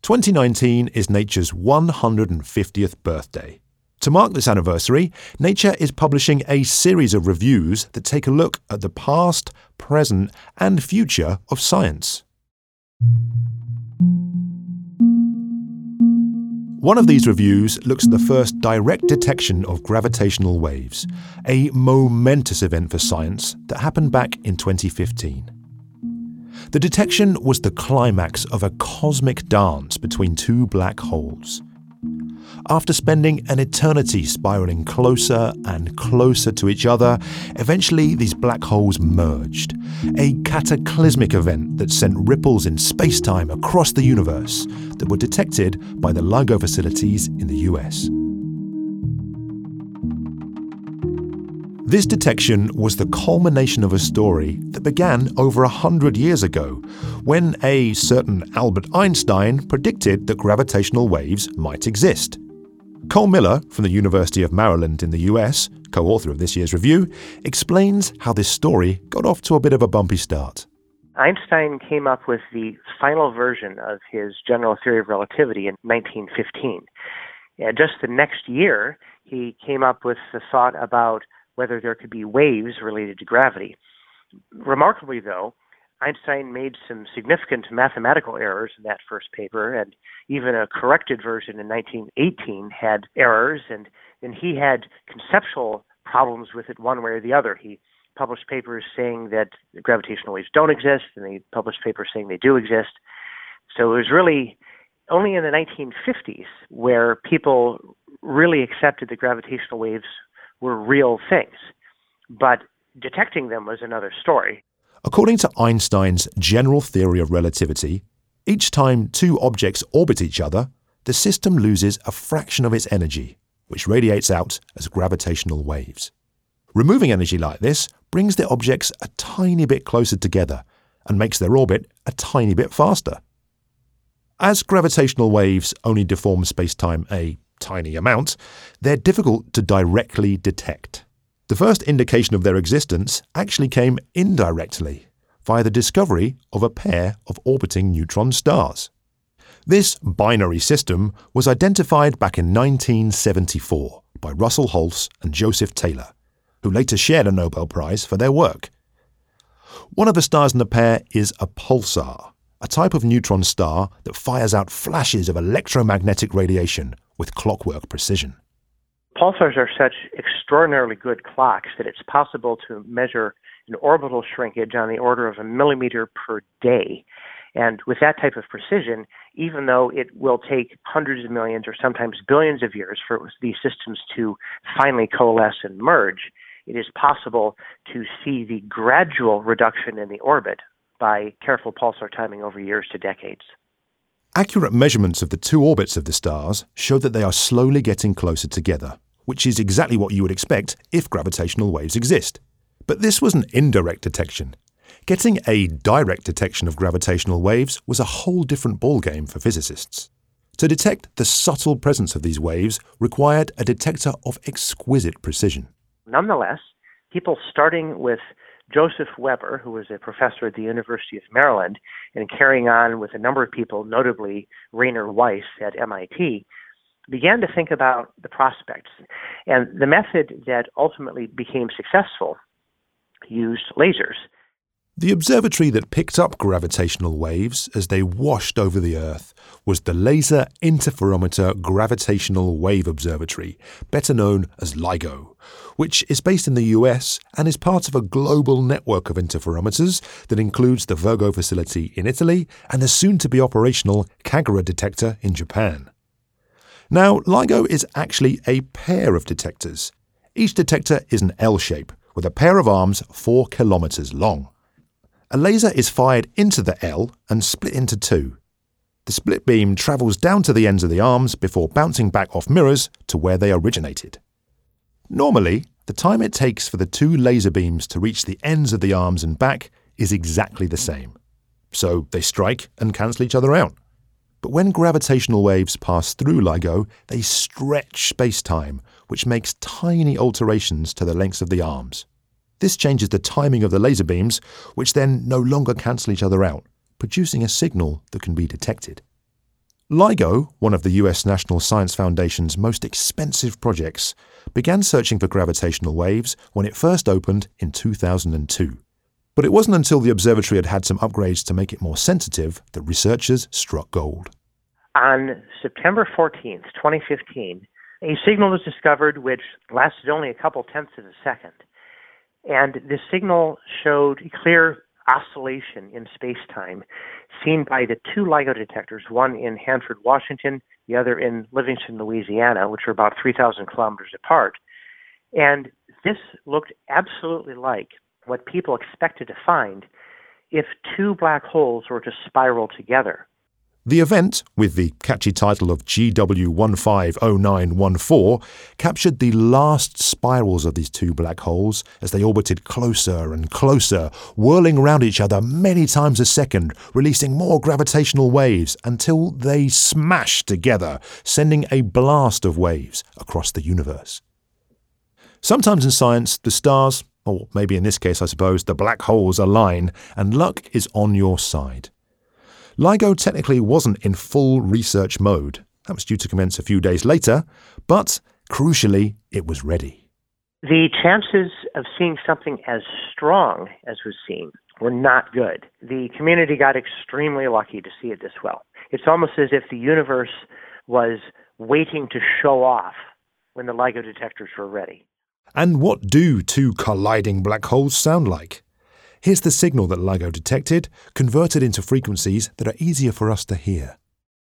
2019 is Nature's 150th birthday. To mark this anniversary, Nature is publishing a series of reviews that take a look at the past, present, and future of science. One of these reviews looks at the first direct detection of gravitational waves, a momentous event for science that happened back in 2015. The detection was the climax of a cosmic dance between two black holes. After spending an eternity spiraling closer and closer to each other, eventually these black holes merged, a cataclysmic event that sent ripples in space-time across the universe that were detected by the LIGO facilities in the US. This detection was the culmination of a story that began over 100 years ago, when a certain Albert Einstein predicted that gravitational waves might exist. Cole Miller, from the University of Maryland in the US, co-author of this year's review, explains how this story got off to a bit of a bumpy start. Einstein came up with the final version of his general theory of relativity in 1915. Just the next year, he came up with the thought about whether there could be waves related to gravity. Remarkably, though, Einstein made some significant mathematical errors in that first paper, and even a corrected version in 1918 had errors, and he had conceptual problems with it one way or the other. He published papers saying that gravitational waves don't exist, and he published papers saying they do exist. So it was really only in the 1950s where people really accepted that gravitational waves were real things. But detecting them was another story. According to Einstein's general theory of relativity, each time two objects orbit each other, the system loses a fraction of its energy, which radiates out as gravitational waves. Removing energy like this brings the objects a tiny bit closer together and makes their orbit a tiny bit faster. As gravitational waves only deform space-time a tiny amount, they're difficult to directly detect. The first indication of their existence actually came indirectly, via the discovery of a pair of orbiting neutron stars. This binary system was identified back in 1974 by Russell Holtz and Joseph Taylor, who later shared a Nobel Prize for their work. One of the stars in the pair is a pulsar, a type of neutron star that fires out flashes of electromagnetic radiation with clockwork precision. Pulsars are such extraordinarily good clocks that it's possible to measure an orbital shrinkage on the order of a millimeter per day. And with that type of precision, even though it will take hundreds of millions or sometimes billions of years for these systems to finally coalesce and merge, it is possible to see the gradual reduction in the orbit by careful pulsar timing over years to decades. Accurate measurements of the two orbits of the stars show that they are slowly getting closer together, which is exactly what you would expect if gravitational waves exist. But this was an indirect detection. Getting a direct detection of gravitational waves was a whole different ballgame for physicists. To detect the subtle presence of these waves required a detector of exquisite precision. Nonetheless, people starting with Joseph Weber, who was a professor at the University of Maryland, and carrying on with a number of people, notably Rainer Weiss at MIT, began to think about the prospects. And the method that ultimately became successful used lasers. The observatory that picked up gravitational waves as they washed over the Earth was the Laser Interferometer Gravitational Wave Observatory, better known as LIGO, which is based in the US and is part of a global network of interferometers that includes the Virgo facility in Italy and the soon-to-be operational Kagura detector in Japan. Now, LIGO is actually a pair of detectors. Each detector is an L shape, with a pair of arms 4 kilometers long. A laser is fired into the L and split into two. The split beam travels down to the ends of the arms before bouncing back off mirrors to where they originated. Normally, the time it takes for the two laser beams to reach the ends of the arms and back is exactly the same. So they strike and cancel each other out. But when gravitational waves pass through LIGO, they stretch space-time, which makes tiny alterations to the lengths of the arms. This changes the timing of the laser beams, which then no longer cancel each other out, producing a signal that can be detected. LIGO, one of the US National Science Foundation's most expensive projects, began searching for gravitational waves when it first opened in 2002. But it wasn't until the observatory had had some upgrades to make it more sensitive that researchers struck gold. On September 14th, 2015, a signal was discovered which lasted only a couple tenths of a second. And this signal showed clear oscillation in space-time seen by the two LIGO detectors, one in Hanford, Washington, the other in Livingston, Louisiana, which are about 3,000 kilometers apart. And this looked absolutely like what people expected to find if two black holes were to spiral together. The event, with the catchy title of GW150914, captured the last spirals of these two black holes as they orbited closer and closer, whirling around each other many times a second, releasing more gravitational waves until they smashed together, sending a blast of waves across the universe. Sometimes in science, the stars, or maybe in this case I suppose, the black holes align, and luck is on your side. LIGO technically wasn't in full research mode. That was due to commence a few days later, but crucially, it was ready. The chances of seeing something as strong as was seen were not good. The community got extremely lucky to see it this well. It's almost as if the universe was waiting to show off when the LIGO detectors were ready. And what do two colliding black holes sound like? Here's the signal that LIGO detected, converted into frequencies that are easier for us to hear.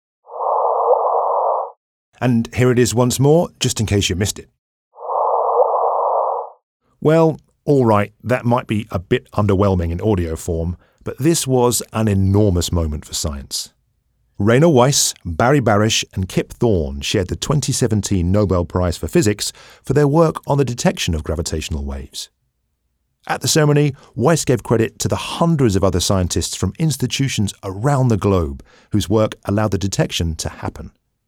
And here it is once more, just in case you missed it. Well, all right, that might be a bit underwhelming in audio form, but this was an enormous moment for science. Rainer Weiss, Barry Barish and Kip Thorne shared the 2017 Nobel Prize for Physics for their work on the detection of gravitational waves. At the ceremony, Weiss gave credit to the hundreds of other scientists from institutions around the globe whose work allowed the detection to happen.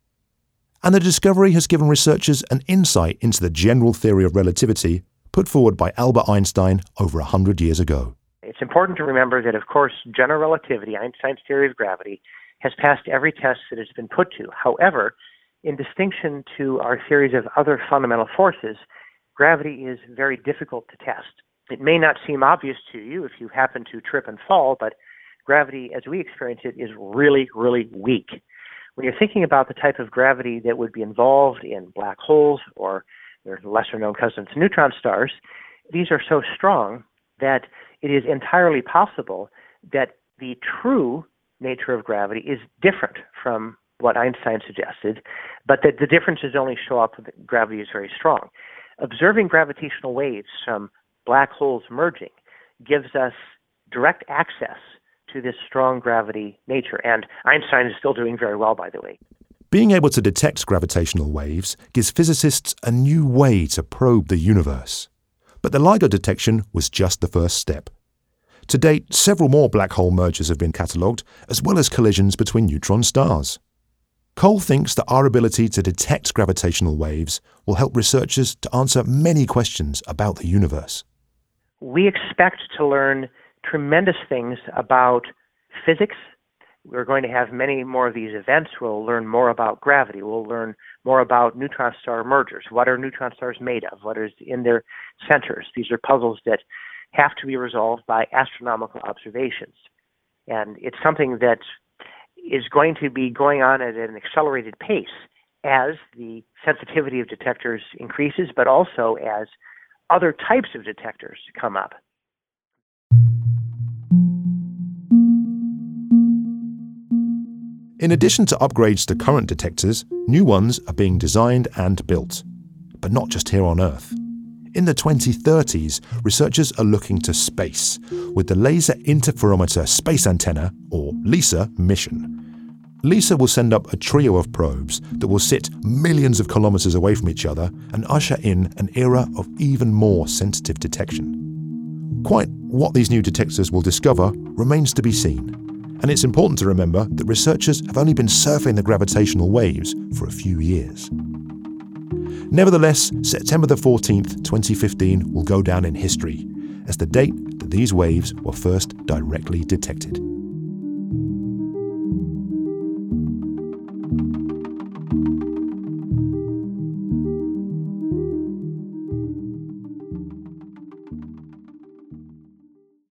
And the discovery has given researchers an insight into the general theory of relativity put forward by Albert Einstein over 100 years ago. It's important to remember that, of course, general relativity, Einstein's theory of gravity, has passed every test that it's been put to. However, in distinction to our theories of other fundamental forces, gravity is very difficult to test. It may not seem obvious to you if you happen to trip and fall, but gravity, as we experience it, is really, really weak. When you're thinking about the type of gravity that would be involved in black holes or their lesser-known cousins, neutron stars, these are so strong that it is entirely possible that the true nature of gravity is different from what Einstein suggested, but that the differences only show up when gravity is very strong. Observing gravitational waves from black holes merging gives us direct access to this strong gravity nature. And Einstein is still doing very well, by the way. Being able to detect gravitational waves gives physicists a new way to probe the universe. But the LIGO detection was just the first step. To date, several more black hole mergers have been catalogued, as well as collisions between neutron stars. Cole thinks that our ability to detect gravitational waves will help researchers to answer many questions about the universe. We expect to learn tremendous things about physics. We're going to have many more of these events. We'll learn more about gravity. We'll learn more about neutron star mergers. What are neutron stars made of? What is in their centers? These are puzzles that have to be resolved by astronomical observations. And it's something that is going to be going on at an accelerated pace as the sensitivity of detectors increases, but also as other types of detectors come up. In addition to upgrades to current detectors, new ones are being designed and built. But not just here on Earth. In the 2030s, researchers are looking to space with the Laser Interferometer Space Antenna, or LISA, mission. LISA will send up a trio of probes that will sit millions of kilometers away from each other and usher in an era of even more sensitive detection. Quite what these new detectors will discover remains to be seen, and it's important to remember that researchers have only been surfing the gravitational waves for a few years. Nevertheless, September the 14th, 2015 will go down in history as the date that these waves were first directly detected.